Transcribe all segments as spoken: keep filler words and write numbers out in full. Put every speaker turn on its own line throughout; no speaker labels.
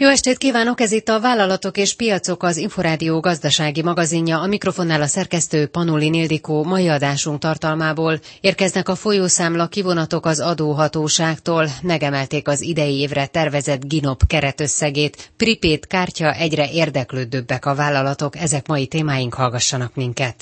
Jó estét kívánok, ez itt a Vállalatok és Piacok, az Inforádió gazdasági magazinja, a mikrofonnál a szerkesztő Panolin Ildikó. Mai adásunk tartalmából: érkeznek a folyószámla kivonatok az adóhatóságtól, megemelték az idei évre tervezett GINOP keretösszegét, prepaid kártya, egyre érdeklődőbbek a vállalatok, ezek mai témáink, hallgassanak minket.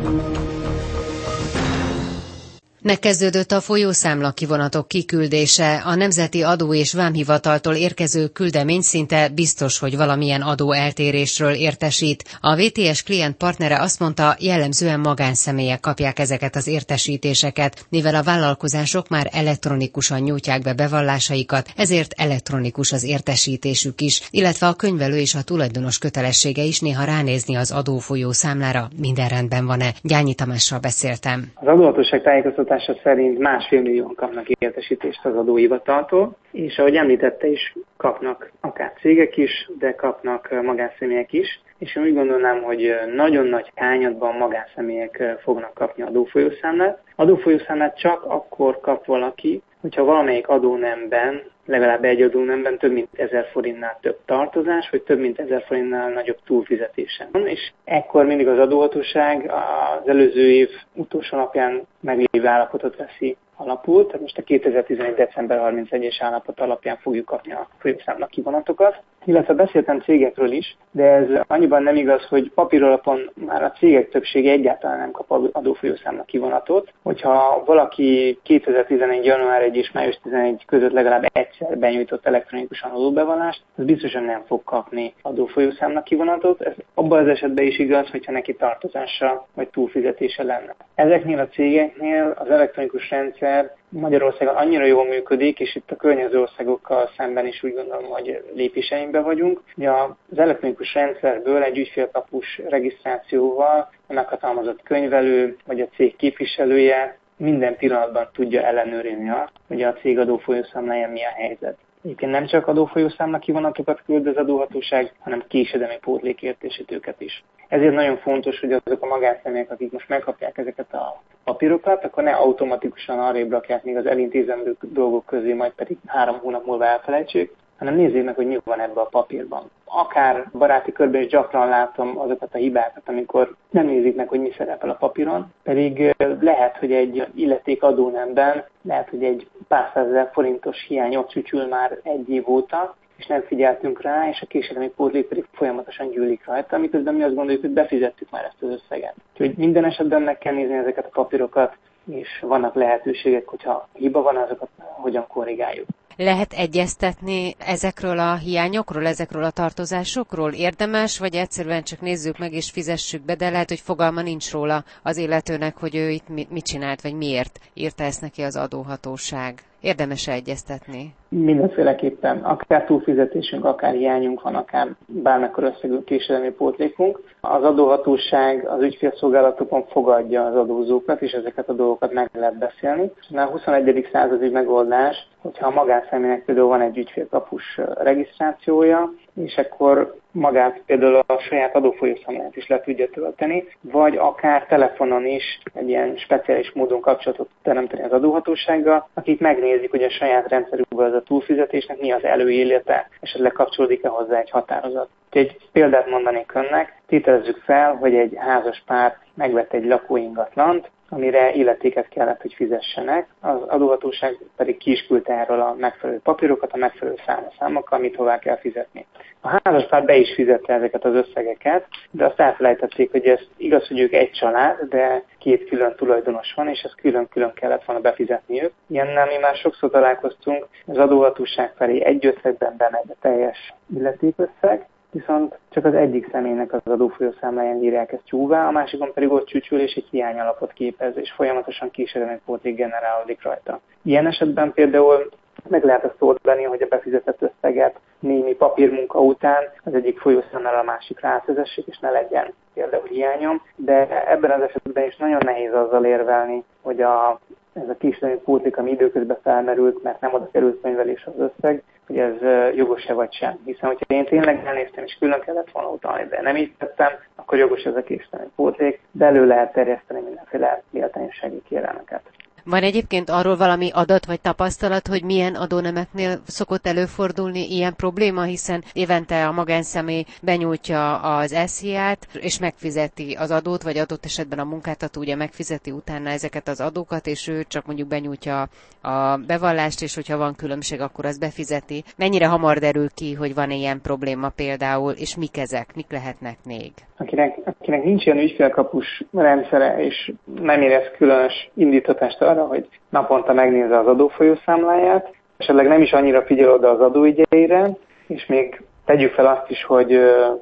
Megkezdődött a folyószámla kivonatok kiküldése. A Nemzeti Adó és Vámhivataltól érkező küldemény szinte biztos, hogy valamilyen adóeltérésről értesít. A vé té es klient partnere azt mondta, jellemzően magánszemélyek kapják ezeket az értesítéseket, mivel a vállalkozások már elektronikusan nyújtják be bevallásaikat, ezért elektronikus az értesítésük is, illetve a könyvelő és a tulajdonos kötelessége is néha ránézni az adófolyószámlára, minden rendben van-e. Gyányi Tamással beszéltem.
Az adóhatóság tájékoztatása szerint másfél millióan kapnak értesítést az adóhivataltól, és ahogy említette is, kapnak akár cégek is, de kapnak magánszemélyek is, és én úgy gondolnám, hogy nagyon nagy hányadban magánszemélyek fognak kapni adófolyószámlát. Adófolyószámlát csak akkor kap valaki, hogyha valamelyik adónemben, legalább egy adónemben több mint ezer forintnál több tartozás, vagy több mint ezer forintnál nagyobb túlfizetése van, és ekkor mindig az adóhatóság az előző év utolsó napján meglévő állapotot veszi alapul, tehát most a kétezer-tizenegy. december harmincegyedikéjes állapot alapján fogjuk kapni a folyószámla kivonatokat. Illetve beszéltem cégekről is, de ez annyiban nem igaz, hogy papíralapon már a cégek többsége egyáltalán nem kap adófolyószámla kivonatot. Hogyha valaki kétezer-tizenegy. január elseje és május tizenegy között legalább egyszer benyújtott elektronikusan adóbevallást, az biztosan nem fog kapni adófolyószámla kivonatot. Ez abban az esetben is igaz, hogyha neki tartozása vagy túlfizetése lenne. Ezeknél a cégeknél az elektronikus rendszer Magyarországon annyira jól működik, és itt a környező országokkal szemben is úgy gondolom, hogy lépéseimben vagyunk. Ugye az elektronikus rendszerből egy ügyfélkapus regisztrációval a meghatalmazott könyvelő vagy a cég képviselője minden pillanatban tudja ellenőrizni azt, hogy a cég adófolyószámláján mi a helyzet. Egyébként nem csak adófolyószámla kivonatokat küld az adóhatóság, hanem késedelmi pótlékértésítőket is. Ezért nagyon fontos, hogy azok a magánszemélyek, akik most megkapják ezeket a papírokat, akkor ne automatikusan arrébb rakják még az elintézendő dolgok közé, majd pedig három hónap múlva elfelejtsék, hanem nézzék meg, hogy mi van ebben a papírban. Akár baráti körben is gyakran látom azokat a hibákat, amikor nem nézik meg, hogy mi szerepel a papíron, pedig lehet, hogy egy illeték adónemben, lehet, hogy egy pár százezer forintos hiány ott csücsül már egy év óta, és nem figyeltünk rá, és a késedelmi pótlék pedig folyamatosan gyűlik rajta, miközben mi azt gondoljuk, hogy befizettük már ezt az összeget. Úgyhogy minden esetben meg kell nézni ezeket a papírokat, és vannak lehetőségek, hogyha hiba van, azokat hogyan korrigáljuk.
Lehet egyeztetni ezekről a hiányokról, ezekről a tartozásokról? Érdemes, vagy egyszerűen csak nézzük meg és fizessük be, de lehet, hogy fogalma nincs róla az illetőnek, hogy ő itt mit csinált, vagy miért írta ezt neki az adóhatóság. Érdemes-e egyeztetni?
Mindenféleképpen, akár túlfizetésünk, akár hiányunk van, akár bármikor összegű késedelmi pótlékunk. Az adóhatóság az ügyfélszolgálatokon fogadja az adózókat, és ezeket a dolgokat meg lehet beszélni. A huszonegyedik századi megoldás, hogyha a magánszemélynek például van egy ügyfélkapus regisztrációja, és akkor magát például a saját adófolyószámláját is le tudja tölteni, vagy akár telefonon is egy ilyen speciális módon kapcsolatot teremteni az adóhatósággal, akik megnézik, hogy a saját rendszerükből az a túlfizetésnek mi az előélete, esetleg kapcsolódik-e hozzá egy határozat. Egy példát mondanék önnek, tételezzük fel, hogy egy házas pár megvett egy lakóingatlant, amire illetéket kellett, hogy fizessenek, az adóhatóság pedig ki is küldte erről a megfelelő papírokat, a megfelelő számlaszámokkal, amit hová kell fizetni. A házaspár be is fizette ezeket az összegeket, de azt elfelejtették, hogy ez igaz, hogy ők egy család, de két külön tulajdonos van, és ezt külön-külön kellett volna befizetniük. Ilyennel mi már sokszor találkoztunk, az adóhatóság felé egy összegben bemegy a teljes illetékösszeg, viszont csak az egyik személynek az adófolyószámláján írják ezt jóvá, a másikon pedig ott csücsül és egy hiányalapot képez, és folyamatosan kísérleti pótlék generálódik rajta. Ilyen esetben például meg lehet azt oldani, hogy a befizetett összeget némi papírmunka után az egyik folyószámlára a másikra átvezessék, és ne legyen például hiányom, de ebben az esetben is nagyon nehéz azzal érvelni, hogy a, ez a kísérleti pótlék, ami időközben felmerült, mert nem oda került könyvelés az összeg, hogy ez jogos-e vagy sem. Hiszen, hogyha én tényleg elnéztem, és külön kellett volna utalni, de nem így tettem, akkor jogos ez a késedelmi pótlék, de elő lehet terjeszteni mindenféle méltányossági kérelmeket.
Van egyébként arról valami adat vagy tapasztalat, hogy milyen adónemeknél szokott előfordulni ilyen probléma, hiszen évente a magánszemély benyújtja az es zé á-t, és megfizeti az adót, vagy adott esetben a munkáltató ugye megfizeti utána ezeket az adókat, és ő csak mondjuk benyújtja a bevallást, és hogyha van különbség, akkor az befizeti. Mennyire hamar derül ki, hogy van ilyen probléma például, és mik ezek, mik lehetnek még?
Akinek, akinek nincs ilyen ügyfélkapus rendszere, és nem érez különös indítatást arra, hogy naponta megnézze az adófolyószámláját, esetleg nem is annyira figyel oda az adóügyeire, és még tegyük fel azt is, hogy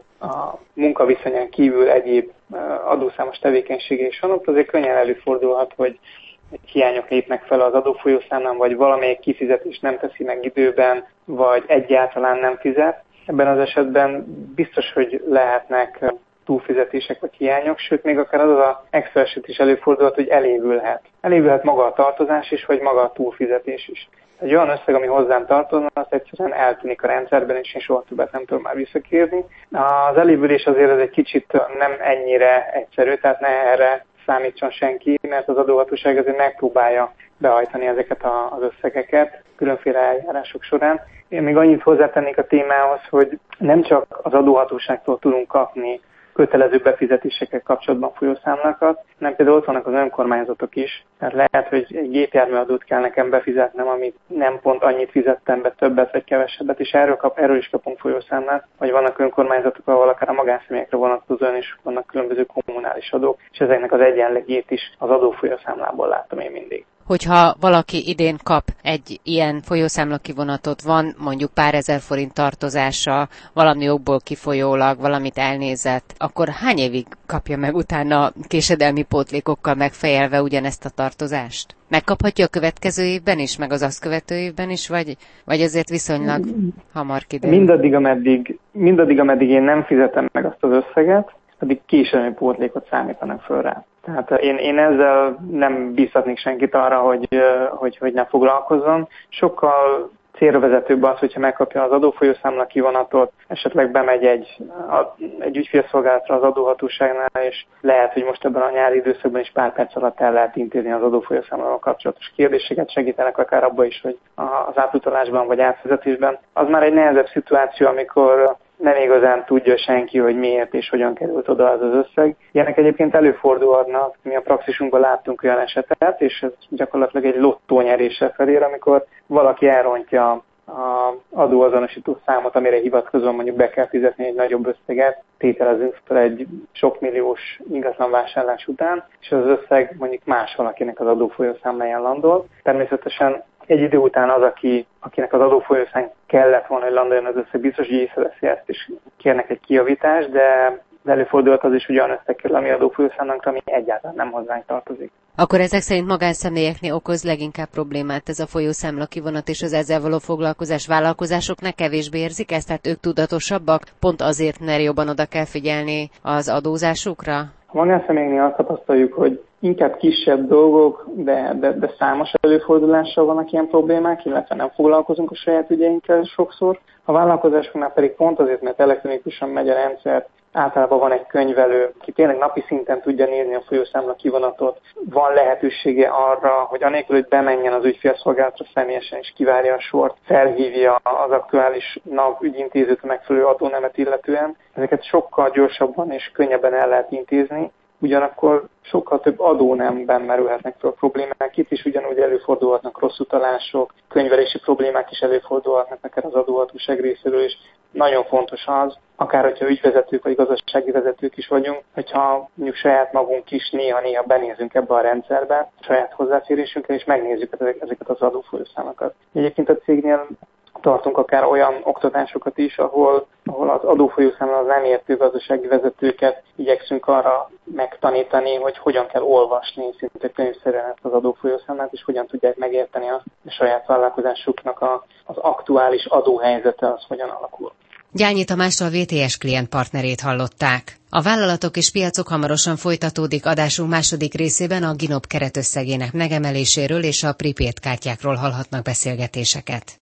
a munkaviszonyán kívül egyéb adószámos tevékenysége is van, ott azért könnyen előfordulhat, hogy hiányok lépnek fel az adófolyószámlán, vagy valamelyik kifizetés nem teszi meg időben, vagy egyáltalán nem fizet. Ebben az esetben biztos, hogy lehetnek túlfizetések vagy hiányok, sőt még akár az az extra eset is előfordulhat, hogy elévülhet. Elévülhet maga a tartozás is, vagy maga a túlfizetés is. Egy olyan összeg, ami hozzám tartozna, az egyszerűen eltűnik a rendszerben, és én soha többet nem tudom már visszakérni. Az elévülés azért ez egy kicsit nem ennyire egyszerű, tehát ne erre számítson senki, mert az adóhatóság azért megpróbálja behajtani ezeket az összegeket különféle eljárások során. Én még annyit hozzátennék a témához, hogy nem csak az adóhatóságtól tudunk kapni kötelező befizetésekkel kapcsolatban folyószámlákat, hanem például ott vannak az önkormányzatok is. Tehát lehet, hogy egy gépjárműadót kell nekem befizetnem, amit nem pont annyit fizettem be, többet vagy kevesebbet, és erről, kap, erről is kapunk folyószámlát, vagy vannak önkormányzatok, ahol akár a magánszemélyekre vonatkozóan is vannak különböző kommunális adók, és ezeknek az egyenlegét is az adófolyószámlából látom én mindig.
Hogyha valaki idén kap egy ilyen folyószámlakivonatot, van mondjuk pár ezer forint tartozása, valami okból kifolyólag, valamit elnézett, akkor hány évig kapja meg utána késedelmi pótlékokkal megfejelve ugyanezt a tartozást? Megkaphatja a következő évben is, meg az azt követő évben is, vagy, vagy azért viszonylag hamar kiderül?
Mindaddig, ameddig, mindaddig, ameddig én nem fizetem meg azt az összeget, addig késedelmi pótlékot számítanak föl rá. Tehát én, én ezzel nem bíztatnék senkit arra, hogy, hogy, hogy ne foglalkozzon. Sokkal célra vezetőbb az, hogyha megkapja az adófolyószámla kivonatot, esetleg bemegy egy, egy ügyfélszolgálatra az adóhatóságnál, és lehet, hogy most ebben a nyári időszakban is pár perc alatt el lehet intézni az adófolyószámlával kapcsolatos kérdéseket, segítenek akár abba is, hogy az átutalásban vagy átfizetésben. Az már egy nehezebb szituáció, amikor nem igazán tudja senki, hogy miért és hogyan került oda az az összeg. Ilyenek egyébként előfordulhatnak, mi a praxisunkban láttunk olyan esetet, és ez gyakorlatilag egy lottónyeréssel felér, amikor valaki elrontja az adóazonosító számot, amire hivatkozóan mondjuk be kell fizetni egy nagyobb összeget, tételezünk fel egy sok milliós ingatlan vásárlás után, és az összeg mondjuk más valakinek az adófolyószámláján landol. Természetesen egy idő után az, aki, akinek az adófolyószám kellett volna, hogy landoljon az összeg, biztos, hogy észreveszi ezt, és kérnek egy kijavítást, de előfordulhat az is, hogy olyan összeg kerül a mi adófolyószámlánkra, ami egyáltalán nem hozzánk tartozik.
Akkor ezek szerint magánszemélyeknél okoz leginkább problémát ez a folyószámla kivonat és az ezzel való foglalkozás. Vállalkozásoknak kevésbé érzik ezt, tehát ők tudatosabbak, pont azért, mert jobban oda kell figyelni az adózásukra?
A magánszemélyeknél azt tapasztaljuk, hogy inkább kisebb dolgok, de, de, de számos előfordulással vannak ilyen problémák, illetve nem foglalkozunk a saját ügyeinkkel sokszor. A vállalkozásoknál pedig pont azért, mert elektronikusan megy a rendszer, általában van egy könyvelő, aki tényleg napi szinten tudja nézni a folyószámla kivonatot. Van lehetősége arra, hogy anélkül, hogy bemenjen az ügyfélszolgálatra személyesen és kivárja a sort, felhívja az aktuális NAV ügyintézőt a megfelelő adónemet illetően. Ezeket sokkal gyorsabban és könnyebben el lehet intézni. Ugyanakkor sokkal több adónemben merülhetnek fel a problémák. Itt is ugyanúgy előfordulhatnak rossz utalások, könyvelési problémák is előfordulhatnak akár az adóhatóság részéről, és nagyon fontos az, akár hogyha ügyvezetők vagy gazdasági vezetők is vagyunk, hogyha mondjuk saját magunk is néha-néha benézünk ebbe a rendszerbe, saját hozzáférésünkkel, és megnézzük ezeket az adófolyószámokat. Egyébként a cégnél tartunk akár olyan oktatásokat is, ahol, ahol az adófolyószámla az nem értő gazdasági vezetőket igyekszünk arra megtanítani, hogy hogyan kell olvasni szinte könyvszerűen ezt az adófolyószámlát, és hogyan tudják megérteni azt, a saját vállalkozásuknak a, az aktuális adóhelyzete az hogyan alakul.
Gyányi Tamástól a vé té es klientpartnerét hallották. A vállalatok és piacok hamarosan folytatódik, adásunk második részében a Ginop keretösszegének megemeléséről és a prepaid kártyákról hallhatnak beszélgetéseket.